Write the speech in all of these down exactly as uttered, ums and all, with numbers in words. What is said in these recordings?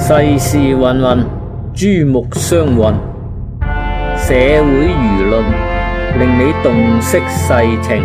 世事芸芸，珠目相混，社會輿論令你洞悉世情。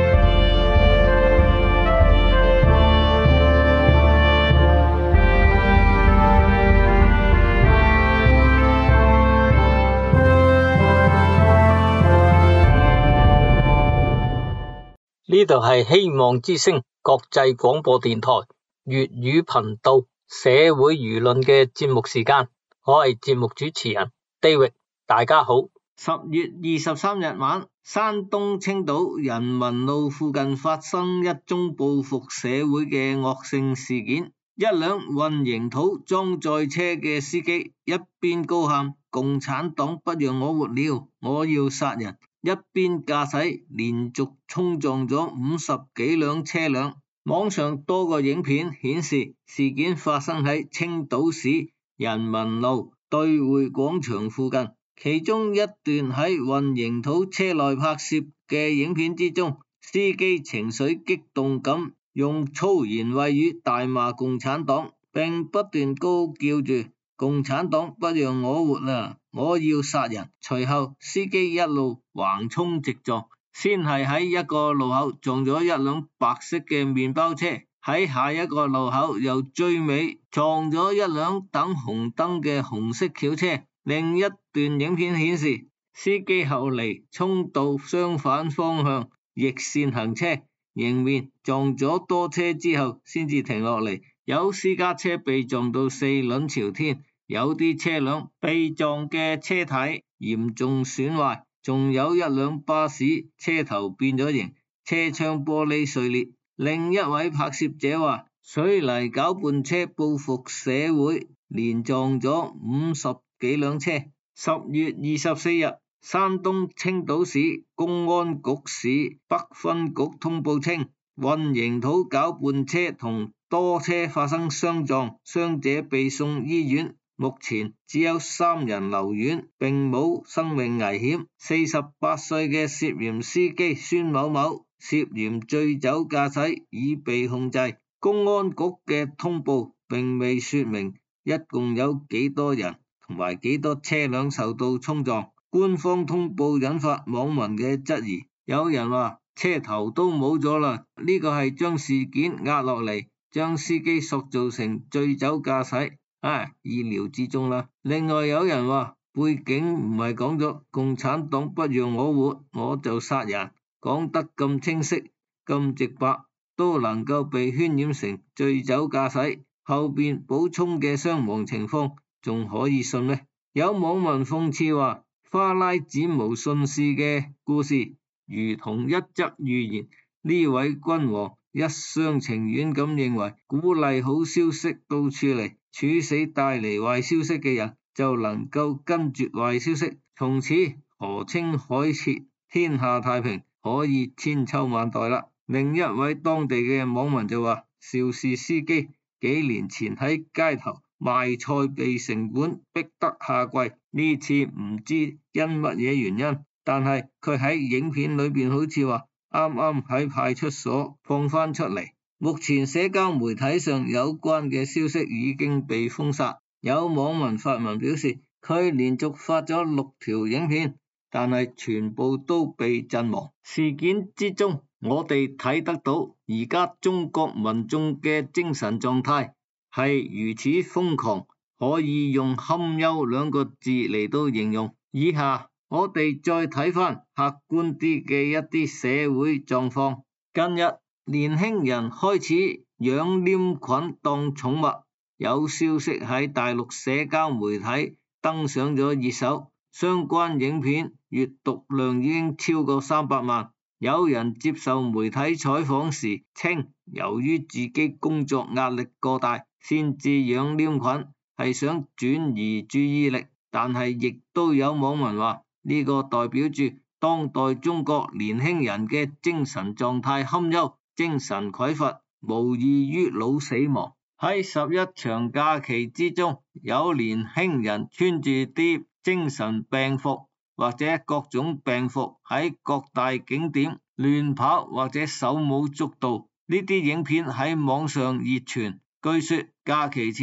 呢度係希望之聲國際廣播電台粵語頻道社會輿論嘅節目時間，我係節目主持人 David， 大家好。十月二十三日晚，山東青島人民路附近發生一宗報復社會嘅惡性事件。一輛混凝土裝載車嘅司機一邊高喊共產黨不讓我活了，我要殺人，一邊駕駛連續衝撞咗五十幾輛車輛。網上多個影片顯示，事件發生喺青島市人民路對匯廣場附近。其中一段喺混凝土車內拍攝嘅影片之中，司機情緒激動咁用粗言穢語大罵共產黨，並不斷高叫住共產黨不讓我活啦，我要殺人。隨後司機一路橫衝直撞，先係喺一個路口撞咗一輛白色嘅麵包車，喺下一個路口又追尾撞咗一輛等紅燈嘅紅色轎車。另一段影片顯示，司機後嚟衝到相反方向逆線行車，迎面撞咗多車之後先至停落嚟。有私家車被撞到四輪朝天，有啲車輛被撞嘅車體嚴重損壞，仲有一輛巴士車頭變咗形，車窗玻璃碎裂。另一位拍攝者話，水泥攪拌車報復社會，連撞咗五十幾輛車。十月二十四日，山東青島市公安局市北分局通報稱，混凝土攪拌車同多車發生相撞，傷者被送醫院，目前只有三人留院，並冇生命危險。四十八歲嘅涉嫌司機孫某某涉嫌醉酒駕駛已被控制。公安局嘅通報並未說明一共有幾多人同埋幾多車輛受到衝撞。官方通報引發網民嘅質疑，有人話車頭都冇咗啦，呢個係將事件壓落嚟，將司機塑造成醉酒駕駛，唉，意料之中啦。另外有人話背景唔係講咗共產黨不讓我活，我就殺人，講得咁清晰咁直白，都能夠被渲染成醉酒駕駛，後邊補充嘅傷亡情況仲可以信咩？有網民諷刺話，花剌子模順事嘅故事如同一則寓言，呢位君王一廂情願咁認為鼓勵好消息到處嚟，處死帶嚟壞消息嘅人就能夠跟住壞消息，從此河清海澈，天下太平，可以千秋萬代啦。另一位當地嘅網民就話，肇事司機幾年前喺街頭賣菜被城管逼得下跪，呢次唔知因乜嘢原因，但係佢喺影片裏邊好似話啱啱喺派出所放翻出嚟。目前社交媒體上有關嘅消息已經被封殺。有網民發文表示，佢連續發咗六條影片，但係全部都被陣亡。事件之中，我哋睇得到而家中國民眾嘅精神狀態係如此瘋狂，可以用堪憂兩個字嚟到形容。以下我哋再睇翻客觀啲嘅一啲社會狀況。近日年輕人開始養黏菌當寵物，有消息喺大陸社交媒體登上咗熱搜，相關影片閱讀量已經超過三百萬。有人接受媒體採訪時稱，由於自己工作壓力過大，先至養黏菌，係想轉移注意力。但係亦都有網民話，呢個代表住當代中國年輕人嘅精神狀態堪憂，精神匱乏，無異於腦死亡。喺十一長假期之中，有年輕人穿住啲精神病服或者各種病服喺各大景點亂跑或者手舞足蹈，呢啲影片喺網上熱傳。據說假期前，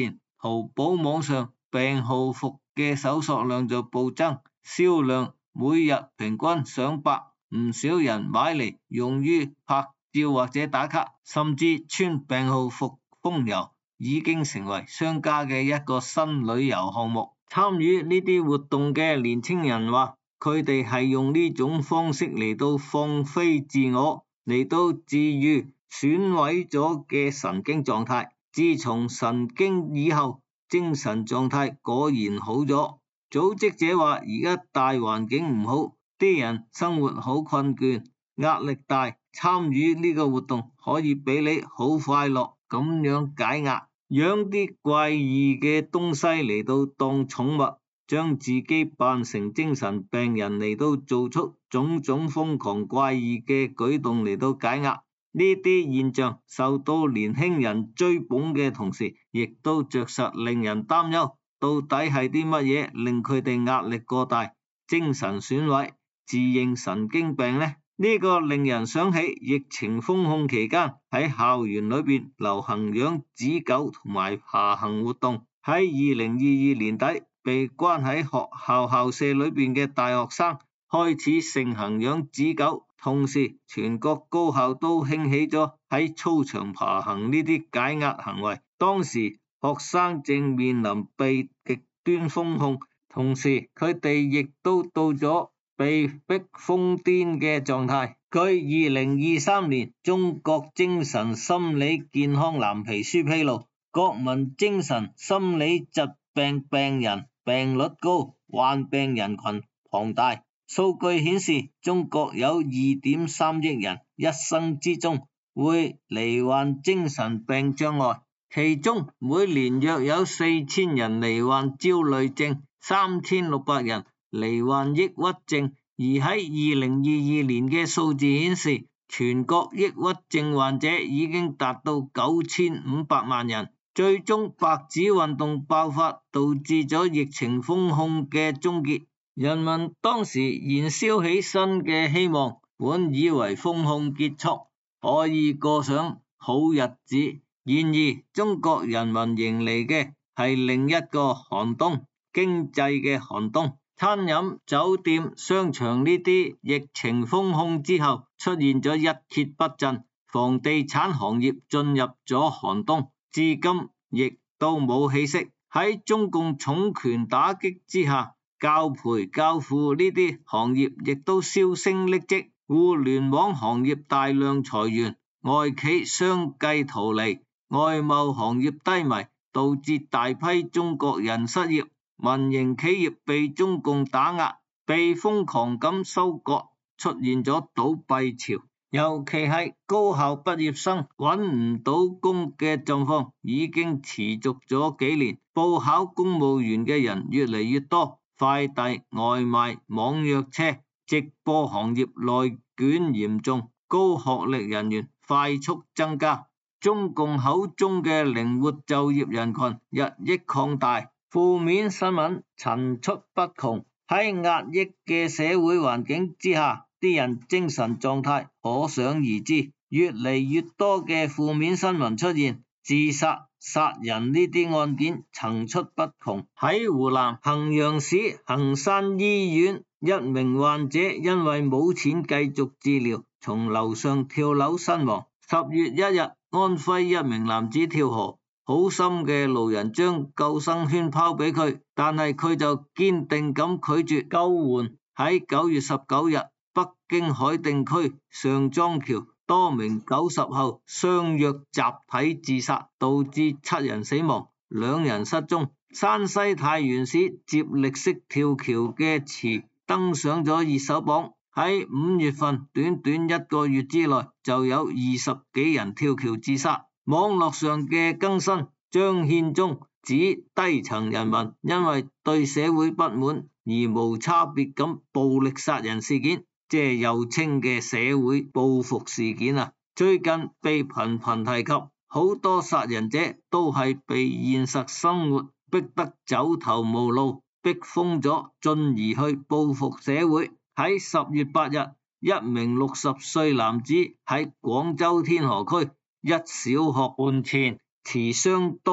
淘寶網上病號服嘅搜索量就暴增，銷量每日平均上百，唔少人買嚟用於拍照或者打卡，甚至穿病號服風遊，已經成為商家嘅一個新旅遊項目。參與呢啲活動嘅年輕人話，佢哋係用呢種方式嚟到放飛自我，嚟到治癒損毀咗嘅神經狀態。自從神經以後，精神狀態果然好咗。組織者話，而家大環境唔好，啲人生活好困倦，壓力大，參與呢個活動可以俾你好快樂咁樣解壓。養啲怪異嘅東西嚟到當寵物，將自己扮成精神病人嚟到做出種種瘋狂怪異嘅舉動嚟到解壓。呢啲現象受到年輕人追捧嘅同時，亦都着實令人擔憂，到底係啲乜嘢令佢哋壓力過大、精神損毀、自認神經病呢？呢個令人想起疫情封控期間喺校園裏邊流行養紙狗同埋爬行活動。喺二零二二年底，被關喺學校校舍裏邊嘅大學生開始盛行養紙狗，同時全國高校都興起咗喺操場爬行呢啲解壓行為。當時學生正面臨被極端封控，同時佢哋亦都到咗被逼瘋癲嘅狀態。據二零二三年中國精神心理健康藍皮書披露，國民精神心理疾病病人病率高，患病人群龐大。數據顯示，中國有二點三億人一生之中會罹患精神病障礙，其中每年約有四千人罹患焦慮症，三千六百人罹患抑鬱症。而喺二零二二年嘅數字顯示，全國抑鬱症患者已經達到九千五百萬人。最終白紙運動爆發，導致咗疫情封控嘅終結。人民當時燃燒起新嘅希望，本以為封控結束，可以過上好日子。然而中國人民迎嚟嘅係另一個寒冬，經濟嘅寒冬。餐飲、酒店、商場呢啲疫情封控之後出現咗一蹶不振，房地產行業進入咗寒冬，至今亦都冇起色。喺中共重拳打擊之下，教培、教輔呢啲行業亦都銷聲匿跡，互聯網行業大量裁員，外企相繼逃離，外貿行業低迷，導致大批中國人失業。民營企業被中共打壓，被瘋狂咁收割，出現咗倒閉潮。尤其係高校畢業生揾唔到工嘅狀況已經持續咗幾年，報考公務員嘅人越嚟越多，快遞、外賣、網約車、直播行業內捲嚴重，高學歷人員快速增加，中共口中嘅靈活就業人群日益擴大。負面新聞層出不窮，喺壓抑嘅社會環境之下，啲人精神狀態可想而知。越嚟越多嘅負面新聞出現，自殺、殺人呢啲案件層出不窮。喺湖南衡陽市衡山醫院，一名患者因為冇錢繼續治療，從樓上跳樓身亡。十月一日，安徽一名男子跳河，好心嘅路人將救生圈拋俾佢，但係佢就堅定咁拒絕救援。喺九月十九日，北京海淀區上莊橋，多名九十後相約集體自殺，導致七人死亡，兩人失蹤。山西太原市接力式跳橋嘅池登上咗熱搜榜，喺五月份短短一個月之內就有二十幾人跳橋自殺。網絡上嘅更新，張獻忠指低層人民因為對社會不滿而無差別咁暴力殺人事件，即係又稱嘅社會報復事件啊，最近被頻頻提及，好多殺人者都係被現實生活逼得走投無路，逼瘋咗，進而去報復社會。喺十月八日，一名六十歲男子喺廣州天河區一小學門前持雙刀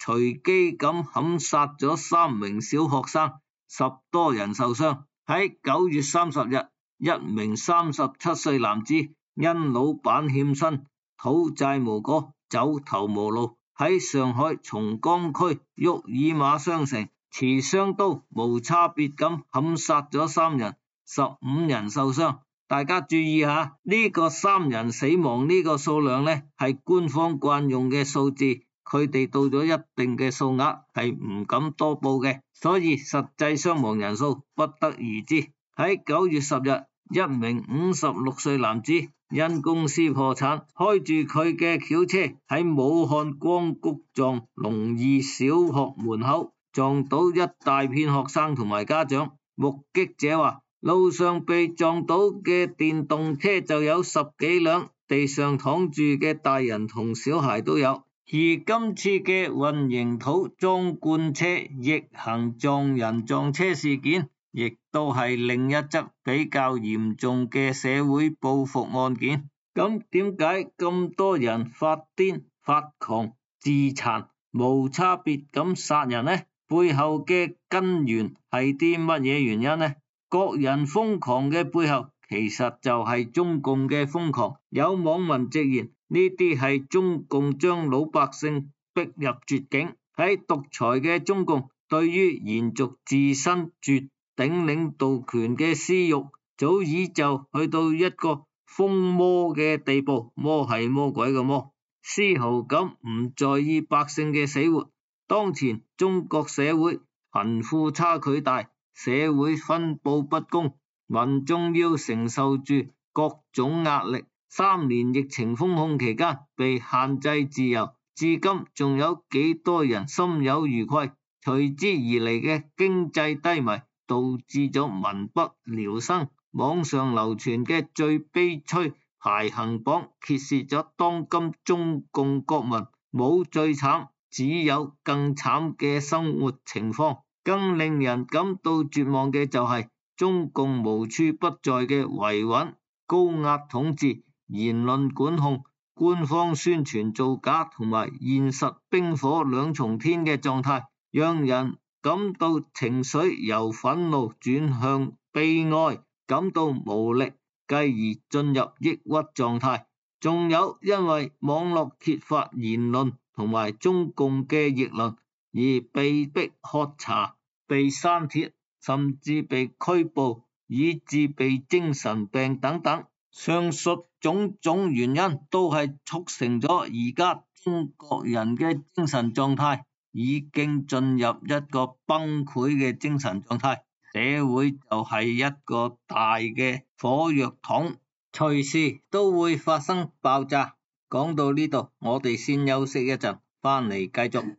隨機咁砍殺咗三名小學生，十多人受傷。喺九月三十日，一名三十七歲男子因老闆欠薪，討債無果，走投無路，喺上海松江區沃爾瑪商城持雙刀無差別咁砍殺咗三人，十五人受傷。大家注意下，呢個三人死亡呢個數量呢，係官方慣用嘅數字，佢哋到咗一定嘅數額係唔敢多報嘅，所以實際傷亡人數不得而知。喺九月十日，一名五十六歲男子因公司破產，開住佢嘅轎車喺武漢光谷藏農二小學門口撞到一大片學生同埋家長。目擊者話，路上被撞到嘅電動車就有十幾輛，地上躺住嘅大人同小孩都有。而今次嘅混凝土裝罐車逆行撞人撞車事件，亦都係另一則比較嚴重嘅社會報復案件。咁點解咁多人發癲、發狂、自殘、無差別咁殺人呢？背後嘅根源係啲乜嘢原因呢？各人瘋狂嘅背後，其實就係中共嘅瘋狂。有網民直言，呢啲係中共將老百姓逼入絕境。喺獨裁嘅中共，對於延續自身絕頂領導權嘅私欲，早已就去到一個瘋魔嘅地步。魔係魔鬼嘅魔，絲毫咁唔在意百姓嘅死活。當前中國社會貧富差距大，社會分布不公，民眾要承受住各種壓力。三年疫情封控期間被限制自由，至今仲有幾多人心有餘悸？隨之而嚟嘅經濟低迷，導致咗民不聊生。網上流傳嘅最悲催排行榜，揭示咗當今中共國民冇最慘，只有更慘嘅生活情況。更令人感到絕望嘅就係中共無處不在嘅維穩、高壓統治、言論管控、官方宣傳造假同埋現實冰火兩重天嘅狀態，讓人感到情緒由憤怒轉向悲哀，感到無力，繼而進入抑鬱狀態。仲有因為網絡揭發言論同埋中共嘅逆論而被迫喝茶、被刪帖，甚至被拘捕，以致被精神病等等。上述種種原因都係促成咗而家中國人嘅精神狀態已經進入一個崩潰嘅精神狀態。社會就係一個大嘅火藥桶，隨時都會發生爆炸。講到呢度，我哋先休息一陣，翻嚟繼續。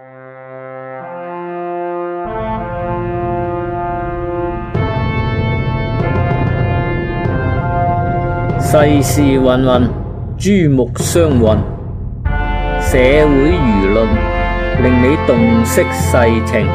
世事芸芸，珠目相混，社會輿論令你洞悉世情。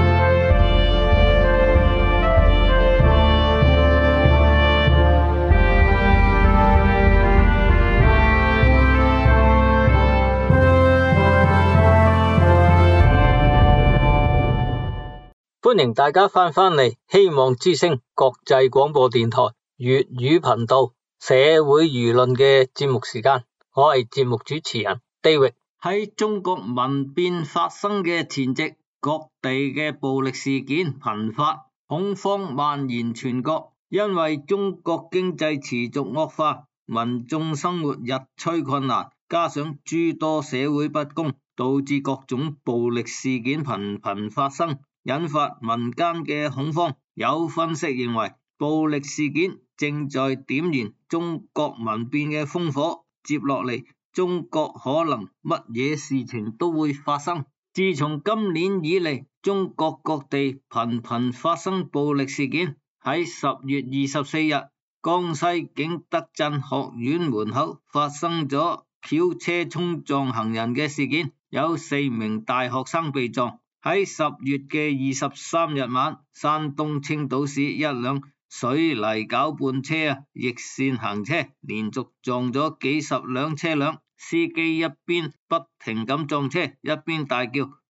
歡迎大家翻返嚟希望之聲國際廣播電台粵語頻道社會輿論嘅節目時間，我係節目主持人 David。喺中國民變發生嘅前夕，各地嘅暴力事件頻發，恐慌蔓延全國。因為中國經濟持續惡化，民眾生活日趨困難，加上諸多社會不公，導致各種暴力事件頻頻發生，引發民間嘅恐慌。有分析認為，暴力事件正在點燃中國民變嘅烽火，接落嚟中國可能乜嘢事情都會發生。自從今年以嚟，中國各地頻頻發生暴力事件。喺十月二十四日，江西景德鎮學院門口發生咗轎車衝撞行人嘅事件，有四名大學生被撞。喺十月嘅二十三日晚，山東青島市一輛水泥攪拌車啊，逆線行車，連續撞咗幾十輛車輛。司機一邊不停咁撞車，一邊大叫：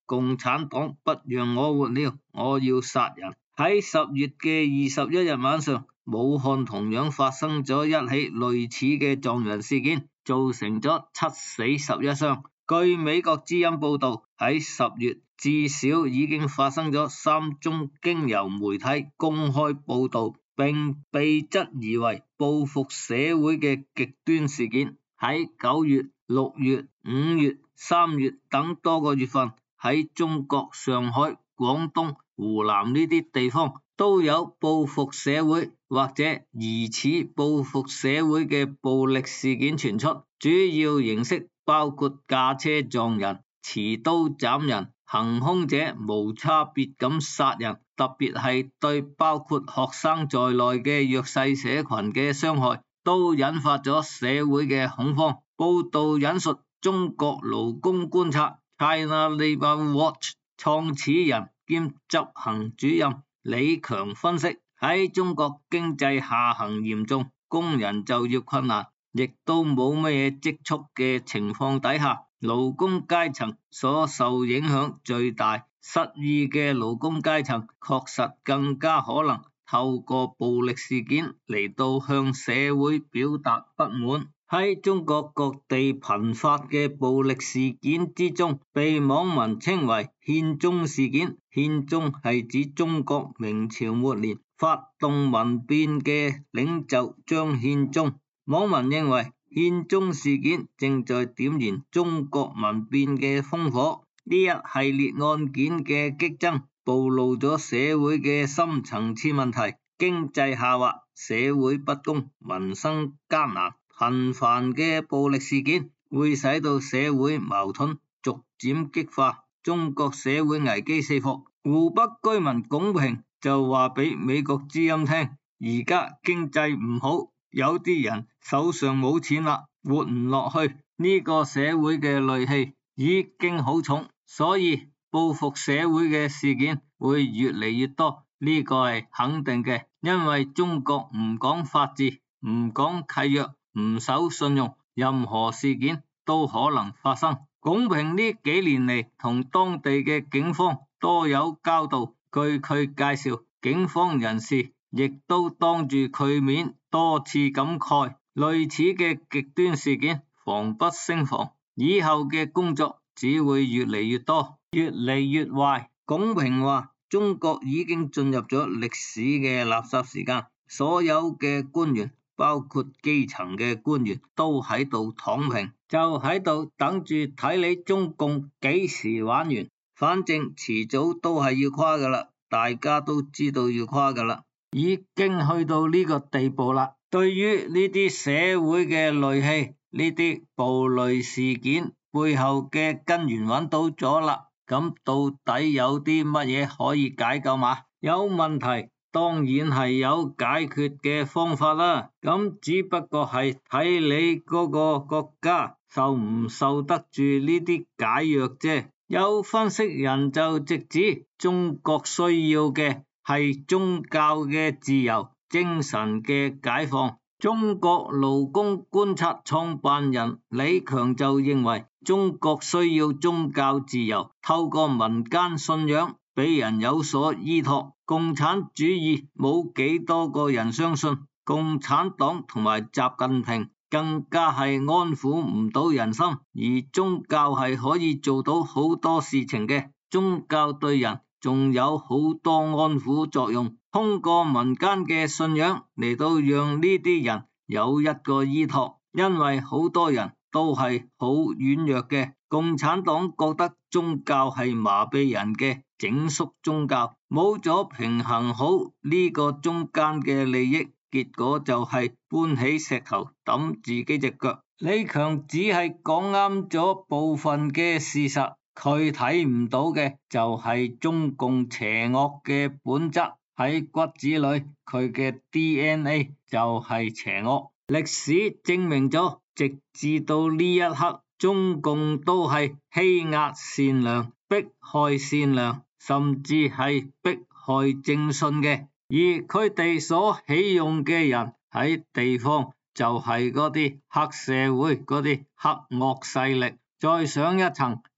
共產黨不讓我活了，我要殺人。喺十月嘅二十一日晚上，武漢同樣發生咗一起類似嘅撞人事件，造成咗七死十一傷。據美國之音報道，喺十月至少已經發生咗三宗經由媒體公開報道並被質疑為報復社會嘅極端事件。喺九月、六月、五月、三月等多個月份，喺中國上海、廣東、湖南呢啲地方都有報復社會或者疑似報復社會嘅暴力事件傳出，主要形式包括駕車撞人、持刀斬人、行兇者無差別咁殺人，特別係對包括學生在內嘅弱勢社群嘅傷害，都引發咗社會嘅恐慌。報道引述中國勞工觀察 China Labour Watch 創始人兼執行主任李強分析，喺中國經濟下行嚴重，工人就業困難，亦都冇乜嘢積蓄嘅情況底下，勞工階層所受影響最大，失意嘅勞工階層確實更加可能透過暴力事件嚟到向社會表達不滿。喺中國各地頻發嘅暴力事件之中，被網民稱為憲宗事件。憲宗係指中國明朝末年發動民變嘅領袖張獻忠。網民認為憲宗事件正在點燃中國民變嘅烽火。呢一系列案件嘅激增，暴露咗社會嘅深層次問題：經濟下滑、社會不公、民生艱難。頻繁嘅暴力事件會使到社會矛盾逐漸激化，中國社會危機四伏。湖北居民龔平就話俾美國之音聽，而家經濟唔好，有啲人手上冇錢啦，活唔落去，呢個社會嘅戾氣已經好重，所以報復社會嘅事件會越嚟越多，呢個係肯定嘅，因為中國唔講法治，唔講契約，唔守信用，任何事件都可能發生。龔平呢幾年嚟同當地嘅警方多有交道，據佢介紹，警方人士亦都當住佢面多次感慨，類似嘅極端事件防不勝防，以後嘅工作只會越嚟越多，越嚟越壞。龔平話，中國已經進入咗歷史嘅垃圾時間，所有嘅官員包括基層嘅官員都喺度躺平，就喺度等住睇你中共幾時玩完，反正遲早都係要垮噶啦，大家都知道要垮噶啦，已經去到呢個地步啦。對於呢啲社會嘅戾氣，呢啲暴戾事件背後嘅根源揾到咗啦，咁到底有啲乜嘢可以解救嘛？有問題當然係有解決嘅方法啦，咁只不過係睇你嗰個國家受唔受得住呢啲解藥啫。有分析人就直指，中國需要嘅係宗教嘅自由、精神嘅解放。中國勞工觀察創辦人李強就認為，中國需要宗教自由，透過民間信仰俾人有所依託。共產主義冇幾多個人相信，共產黨同埋習近平更加係安撫唔到人心，而宗教係可以做到好多事情嘅。宗教對人仲有好多安撫作用，通過民間嘅信仰嚟到讓呢啲人有一個依託，因為好多人都係好軟弱嘅。共產黨覺得宗教係麻痹人嘅整肅宗教，冇咗平衡好呢個中間嘅利益，結果就係搬起石頭揼自己隻腳。李強只係講啱咗部分嘅事實，佢睇唔到嘅就係中共邪惡嘅本質，喺骨子裏佢嘅 D N A 就係邪惡。歷史證明咗，直至到呢一刻，中共都係欺壓善良、迫害善良，甚至係迫害正信嘅。而佢哋所起用嘅人喺地方就係嗰啲黑社會、嗰啲黑惡勢力。再上一層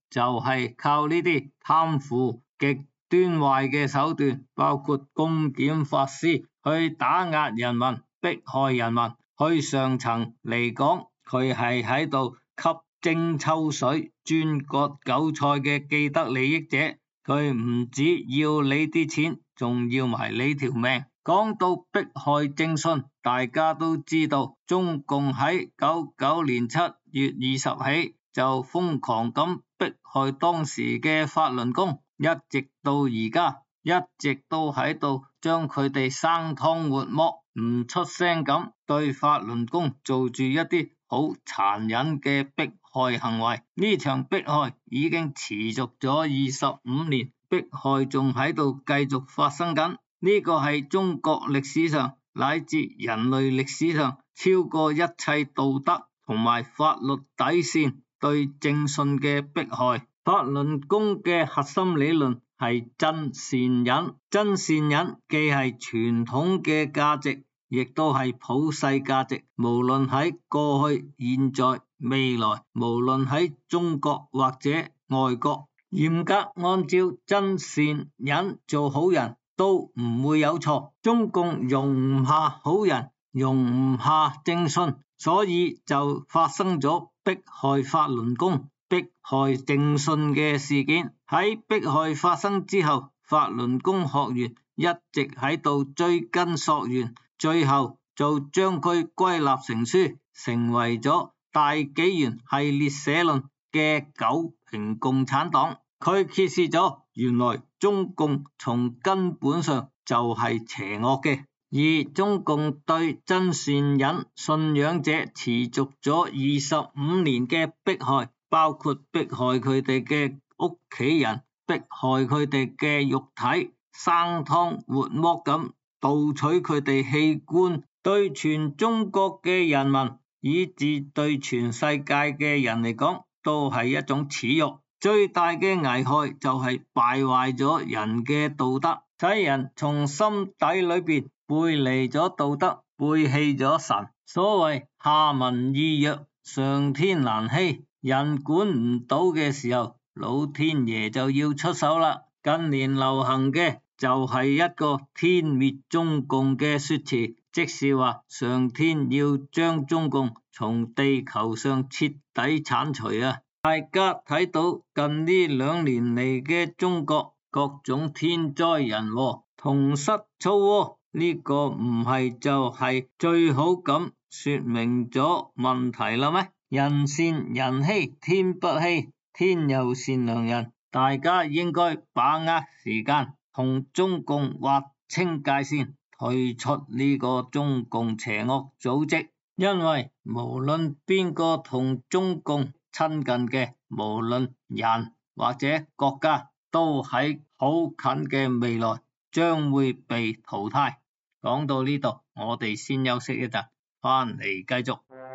就係靠呢啲貪腐極端壞嘅手段，包括公檢法師去打壓人民、迫害人民。去上層嚟講，佢係喺度吸精抽水、專割韭菜嘅既得利益者。佢唔止要你啲錢，仲要埋你條命。講到迫害正信，大家都知道，中共喺九九年七月二十起就瘋狂咁迫害當時嘅法輪功，一直到而家，一直都喺度將佢哋生湯活剝，唔出聲咁對法輪功做住一啲好殘忍嘅迫害行為。呢場迫害已經持續咗二十五年，迫害仲喺度繼續發生緊。呢個係中國歷史上乃至人類歷史上超過一切道德同埋法律底線對正信嘅迫害。法輪功嘅核心理論係真善忍，真善忍既係傳統嘅價值，亦都係普世價值。無論喺過去、現在、未來，無論喺中國或者外國，嚴格按照真善忍做好人都唔會有錯。中共容唔下好人，容唔下正信，所以就發生咗迫害法輪功、迫害正信嘅事件。喺迫害發生之後，法輪功學員一直喺度追根溯源，最後就將佢歸納成書，成為咗大紀元系列社論嘅九評共產黨。佢揭示咗原來中共從根本上就係邪惡嘅，而中共對真善忍信仰者持續咗二十五年嘅迫害，包括迫害佢哋嘅屋企人，迫害佢哋嘅肉體，生湯活剝咁盜取佢哋器官，對全中國嘅人民以至對全世界嘅人嚟講都係一種恥辱。最大嘅危害就係敗壞咗人嘅道德，使人從心底裏邊背離咗道德，背棄咗神。所謂下民易虐，上天難欺，人管唔到嘅時候，老天爺就要出手啦。近年流行嘅就係一個天滅中共嘅說辭，即是話上天要將中共從地球上徹底鏟除啊！大家睇到近呢兩年嚟嘅中國各種天災人禍、同室操戈，呢個唔係就係最好咁說明咗問題啦咩？人善人欺，天不欺，天有善良人。大家應該把握時間，同中共劃清界線，退出呢個中共邪惡組織。因為無論邊個同中共親近嘅，無論人或者國家，都喺好近嘅未來將會被淘汰。講到呢度，我哋先休息一陣，翻嚟繼續。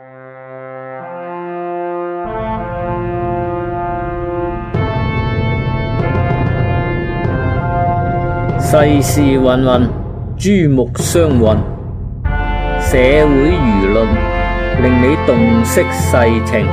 世事芸芸，珠目相混，社會輿論令你洞悉世情。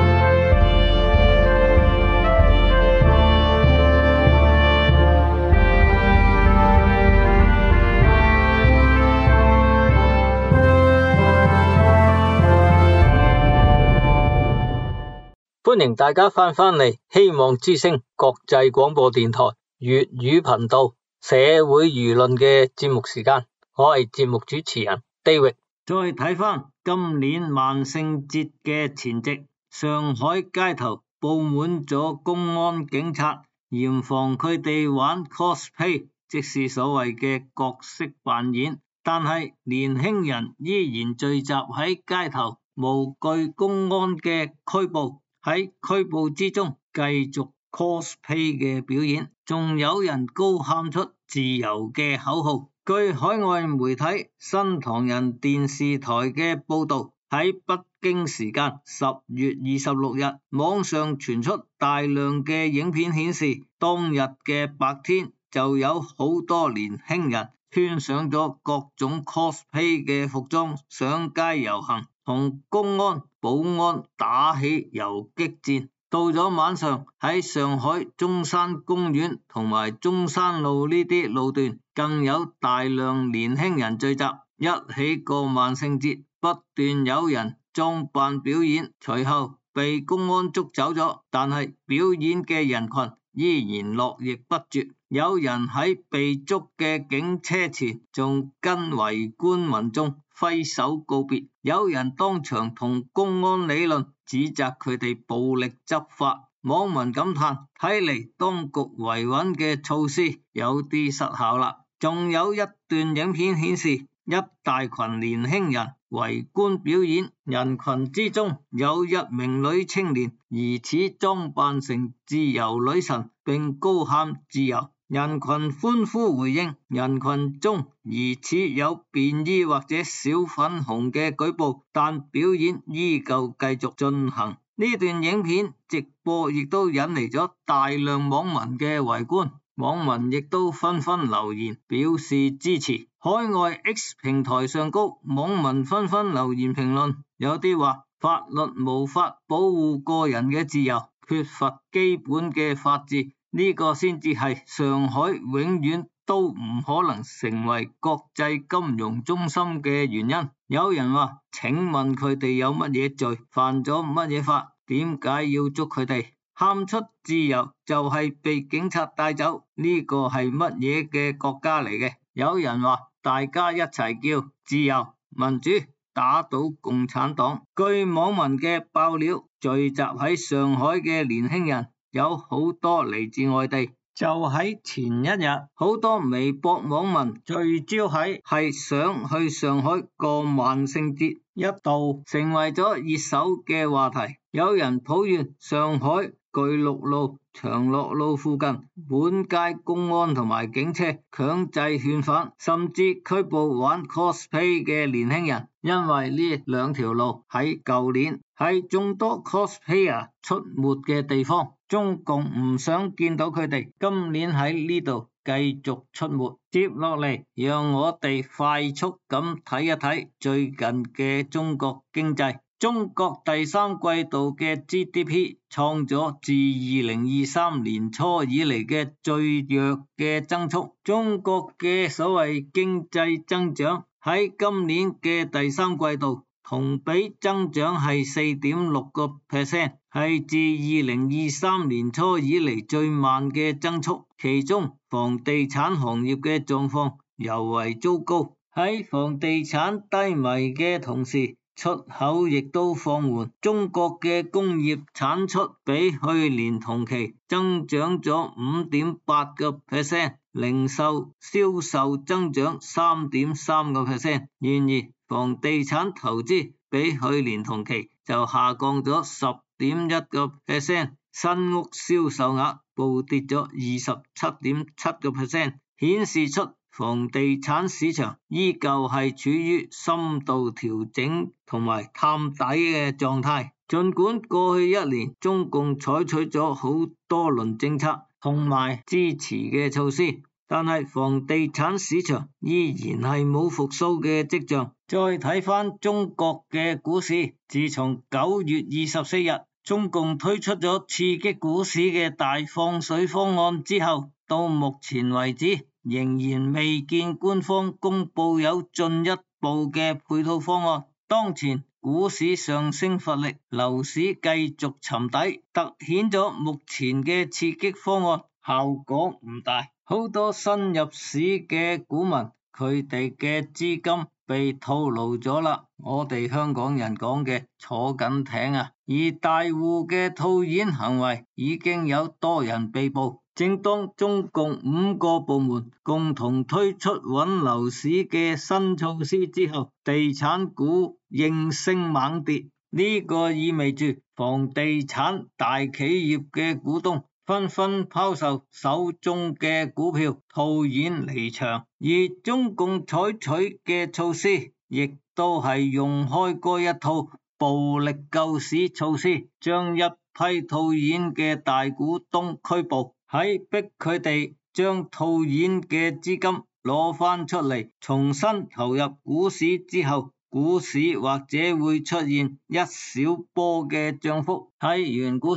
歡迎大家翻返嚟希望之聲國際廣播電台粵語頻道社會輿論嘅節目時間，我係節目主持人 David。再睇翻今年萬聖節嘅前夕，上海街頭布滿咗公安警察，嚴防佢哋玩 cosplay， 即是所謂嘅角色扮演。但係年輕人依然聚集喺街頭，無懼公安嘅拘捕。喺拘捕之中繼續 cosplay 嘅表演，仲有人高喊出自由嘅口號。據海外媒體新唐人電視台嘅報道，喺北京時間十月二十六日，網上傳出大量嘅影片顯示，當日嘅白天就有好多年輕人穿上咗各種 cosplay 嘅服裝上街遊行，同公安保安打起游擊戰。 到咗晚上，喺上海中山公園同埋中山路呢啲路段，更有大量年輕人聚集，一起過萬聖節，不斷有人裝扮表演，隨後被公安捉走咗，但係表演嘅人群依然絡繹不絕，有人喺被捉嘅警車前仲跟圍觀民眾揮手告別，有人當場同公安理論，指責佢哋暴力執法。網民感嘆，睇嚟當局維穩嘅措施有啲失效啦。仲有一段影片顯示，一大群年輕人圍觀表演，人群之中有一名女青年疑似裝扮成自由女神，並高喊自由，人群歡呼回應，人群中疑似有便衣或者小粉紅嘅舉報，但表演依舊繼續進行。呢段影片直播亦都引嚟咗大量網民嘅圍觀，網民亦都紛紛留言表示支持。海外 X 平台上高，網民紛紛留言評論，有啲話法律無法保護個人嘅自由，缺乏基本嘅法治，呢個先至係上海永遠都唔可能成為國際金融中心嘅原因。有人話，請問佢哋有乜嘢罪，犯咗乜嘢法，點解要捉佢哋？喊出自由就係被警察帶走，呢個係乜嘢嘅國家嚟嘅？有人話，大家一齊叫自由民主，打倒共產黨。據網民嘅爆料，聚集喺上海嘅年輕人有好多嚟自外地。就喺前一日，好多微博網民聚焦喺係想去上海過萬聖節，一度成為咗熱搜嘅話題。有人抱怨上海巨鹿路、長樂路附近滿街公安同埋警車，強制勸返，甚至拘捕玩 cosplay 嘅年輕人。因為呢兩條路喺舊年係眾多 cosplayer 出沒嘅地方，中共唔想見到佢哋，今年喺呢度繼續出沒。接落嚟，讓我哋快速咁睇一睇最近嘅中國經濟。中國第三季度嘅 G D P 創咗自二零二三年初以嚟嘅最弱嘅增速。中國嘅所謂經濟增長喺今年嘅第三季度同比增長係 四點六個 percent， 係自二零二三年初以嚟最慢嘅增速。其中房地產行業嘅狀況尤為糟糕，喺房地產低迷嘅同時，出口亦都放緩，中國嘅工業產出比去年同期增長咗 五點八個 percent， 零售銷售增長 三點三個 percent。然而，房地產投資比去年同期就下降咗 十點一個 percent， 新屋銷售額暴跌咗 二十七點七個 percent， 顯示出房地產市場依舊係處於深度調整同埋探底嘅狀態。儘管過去一年中共採取咗好多輪政策同埋支持嘅措施，但係房地產市場依然係冇復甦嘅跡象。再睇翻中國嘅股市，自從九月二十四日中共推出咗刺激股市嘅大放水方案之後，到目前為止仍然未見官方公布有進一步嘅配套方案。當前股市上升乏力，樓市繼續沉底，凸顯咗目前嘅刺激方案效果唔大。好多新入市嘅股民，佢哋嘅資金被套牢咗啦。我哋香港人講嘅坐緊艇啊，而大戶嘅套現行為已經有多人被捕。正當中共五個部門共同推出穩樓市嘅新措施之後，地產股應聲猛跌，呢個意味住房地產大企業嘅股東紛紛拋售手中嘅股票套現離場，而中共採取嘅措施亦都係用開嗰一套暴力救市措施，將一批套現嘅大股東拘捕，喺逼佢哋將套現嘅資金攞翻出嚟，重新投入股市之後，股市或者會出現一小波嘅漲幅。睇完股市，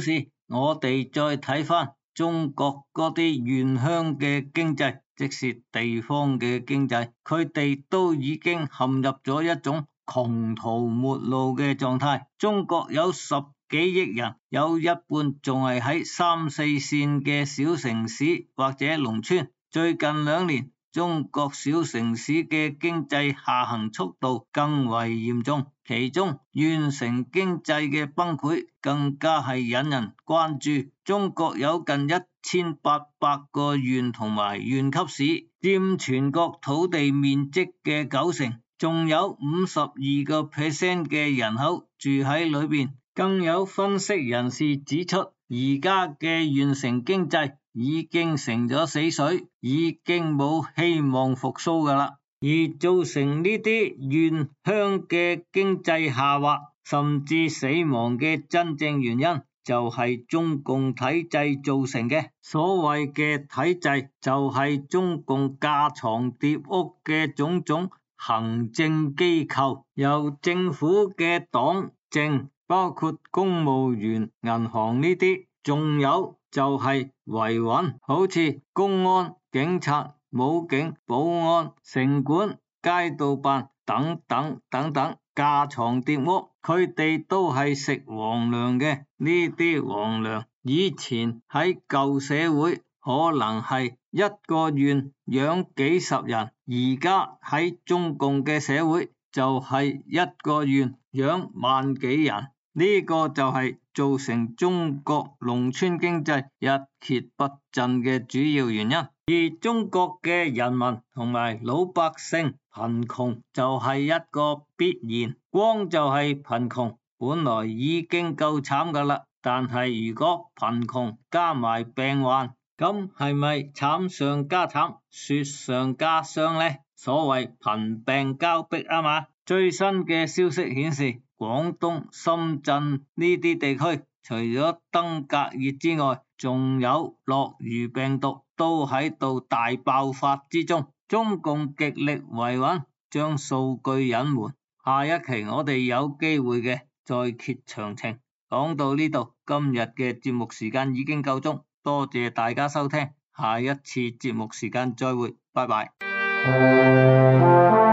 我哋再睇翻中國嗰啲縣鄉嘅經濟，即是地方嘅經濟，佢哋都已經陷入咗一種窮途末路嘅狀態。中國有十幾億人，有一半仲係喺三四線嘅小城市或者農村。最近兩年，中國小城市嘅經濟下行速度更為嚴重，其中縣城經濟嘅崩潰更加係引人關注。中國有近一千八百個縣同埋縣級市，佔全國土地面積嘅九成，仲有五十二個 percent 嘅人口住喺裏邊。更有分析人士指出，而家嘅縣城經濟已經成咗死水，已經冇希望復甦㗎喇。而造成呢啲縣鄉嘅經濟下滑甚至死亡嘅真正原因，就係中共體制造成嘅。所謂嘅體制就係中共架床疊屋嘅種種行政機構，由政府嘅黨政，包括公務員、銀行呢啲，仲有就係維穩，好似公安、警察、武警、保安、城管、街道辦等等等等，架床疊屋，佢哋都係食皇糧嘅。呢啲皇糧以前喺舊社會可能係一個縣養幾十人，而家喺中共嘅社會就係一個縣養萬幾人。呢個就係造成中國農村經濟一蹶不振嘅主要原因。而中國嘅人民同埋老百姓貧窮就係一個必然，光就係貧窮本來已經夠慘噶啦，但係如果貧窮加埋病患，咁係咪慘上加慘，雪上加霜呢？所謂貧病交迫啊嘛。最新嘅消息顯示，廣東、深圳呢啲地區，除咗登革熱之外，仲有諾如病毒都喺度大爆發之中。中共極力維穩，將數據隱瞞。下一期我哋有機會嘅再揭詳情。講到呢度，今日嘅節目時間已經夠鐘，多謝大家收聽，下一次節目時間再會，拜拜。